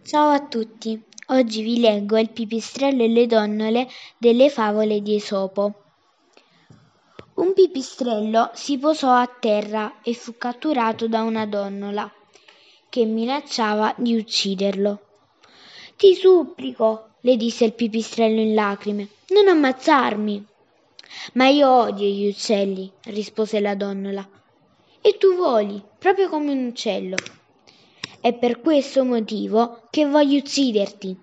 Ciao a tutti, oggi vi leggo Il pipistrello e le donnole delle favole di Esopo. Un pipistrello si posò a terra e fu catturato da una donnola che minacciava di ucciderlo. Ti supplico, le disse il pipistrello in lacrime, non ammazzarmi. Ma io odio gli uccelli, rispose la donnola. E tu voli, proprio come un uccello. È per questo motivo che voglio ucciderti.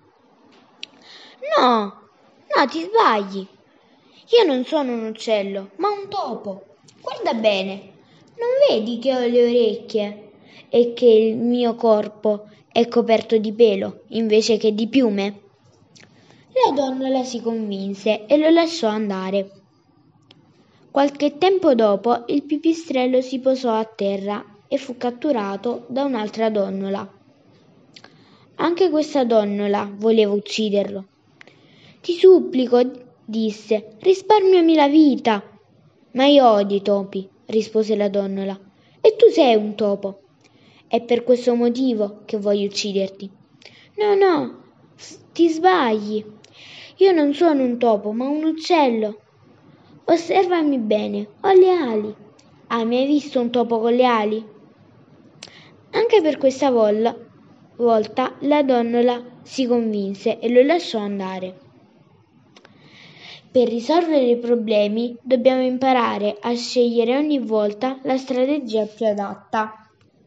No, ti sbagli. Io non sono un uccello, ma un topo. Guarda bene, non vedi che ho le orecchie e che il mio corpo è coperto di pelo invece che di piume? La donnola si convinse e lo lasciò andare. Qualche tempo dopo il pipistrello si posò a terra e fu catturato da un'altra donnola. Anche questa donnola voleva ucciderlo. Ti supplico, disse, risparmiami la vita. Ma io odio i topi, rispose la donnola. E tu sei un topo. È per questo motivo che voglio ucciderti. No, ti sbagli. Io non sono un topo, ma un uccello. Osservami bene, ho le ali. Hai mai visto un topo con le ali? Anche per questa volta la donnola si convinse e lo lasciò andare. Per risolvere i problemi dobbiamo imparare a scegliere ogni volta la strategia più adatta.